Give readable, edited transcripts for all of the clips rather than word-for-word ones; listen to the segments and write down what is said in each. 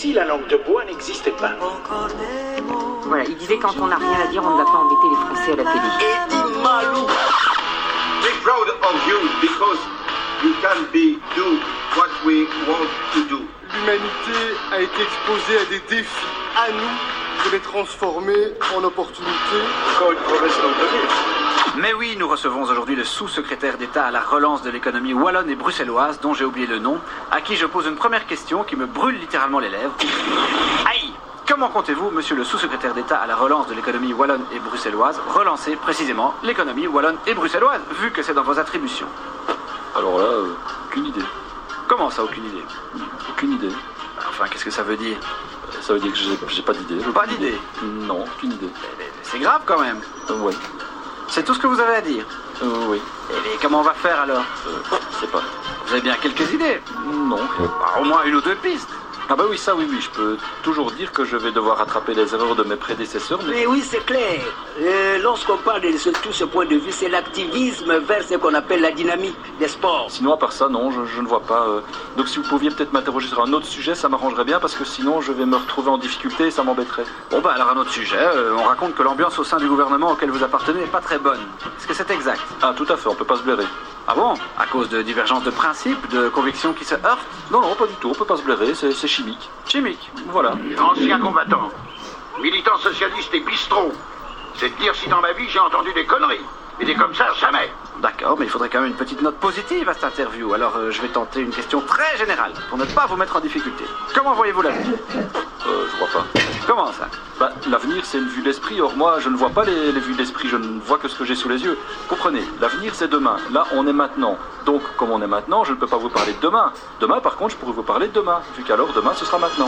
si la langue de bois n'existait pas? Voilà, il disait quand on n'a rien à dire, on ne va pas embêter les Français à la télé. Eddie Malou. We're proud of you because you can do what we want to do. L'humanité a été exposée à des défis. À nous de les transformer en opportunités. Encore une promesse non tenue. Mais oui, nous recevons aujourd'hui le sous-secrétaire d'État à la relance de l'économie wallonne et bruxelloise, dont j'ai oublié le nom, à qui je pose une première question qui me brûle littéralement les lèvres. Aïe! Comment comptez-vous, monsieur le sous-secrétaire d'État à la relance de l'économie wallonne et bruxelloise, relancer précisément l'économie wallonne et bruxelloise, vu que c'est dans vos attributions? Alors là, aucune idée. Comment ça, aucune idée? Aucune idée. Enfin, qu'est-ce que ça veut dire? Ça veut dire que j'ai pas d'idée. Pas d'idée? Non, aucune idée. C'est grave quand même. Ouais. C'est tout ce que vous avez à dire? Oui. Et comment on va faire alors? Je sais pas. Vous avez bien quelques idées? Non. Bah, au moins une ou deux pistes. Ah bah oui, ça oui, je peux toujours dire que je vais devoir rattraper les erreurs de mes prédécesseurs, Mais oui, c'est clair. Lorsqu'on parle de tout ce point de vue, c'est l'activisme vers ce qu'on appelle la dynamique des sports. Sinon, à part ça, non, je ne vois pas. Donc si vous pouviez peut-être m'interroger sur un autre sujet, ça m'arrangerait bien, parce que sinon je vais me retrouver en difficulté et ça m'embêterait. Bon bah alors un autre sujet, on raconte que l'ambiance au sein du gouvernement auquel vous appartenez n'est pas très bonne. Est-ce que c'est exact? Ah, tout à fait, on peut pas se blairer. Ah bon? À cause de divergences de principes, de convictions qui se heurtent? Non, pas du tout, on peut pas se blairer, c'est chimique. Chimique. Voilà. Ancien combattant, militant socialiste et bistrot. C'est de dire si dans ma vie j'ai entendu des conneries. Et des comme ça, jamais. D'accord, mais il faudrait quand même une petite note positive à cette interview. Alors je vais tenter une question très générale, pour ne pas vous mettre en difficulté. Comment voyez-vous l'avenir? Je vois pas. Comment ça? Bah, l'avenir c'est une vue d'esprit, or moi je ne vois pas les vues d'esprit, je ne vois que ce que j'ai sous les yeux. Comprenez, l'avenir c'est demain, là on est maintenant. Donc comme on est maintenant, je ne peux pas vous parler de demain. Demain par contre je pourrais vous parler de demain, vu qu'alors demain ce sera maintenant.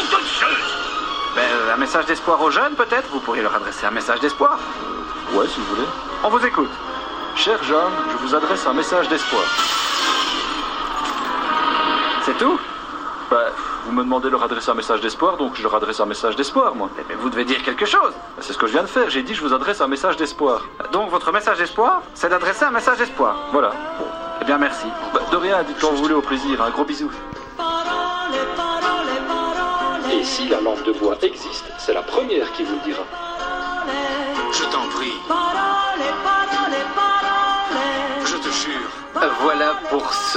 Un message d'espoir aux jeunes peut-être? Vous pourriez leur adresser un message d'espoir? Ouais, si vous voulez. On vous écoute. Chers jeunes, je vous adresse un message d'espoir. C'est tout? Bah, vous me demandez de leur adresser un message d'espoir, donc je leur adresse un message d'espoir, moi. Mais vous devez dire quelque chose. C'est ce que je viens de faire, j'ai dit je vous adresse un message d'espoir. Donc votre message d'espoir, c'est d'adresser un message d'espoir? Voilà. Eh bien merci. Bah, de rien, dites quand vous voulez, au plaisir, un gros bisou. Et si la lampe de bois existe, c'est la première qui vous le dira. Je t'en prie. Je te jure. Voilà pour ce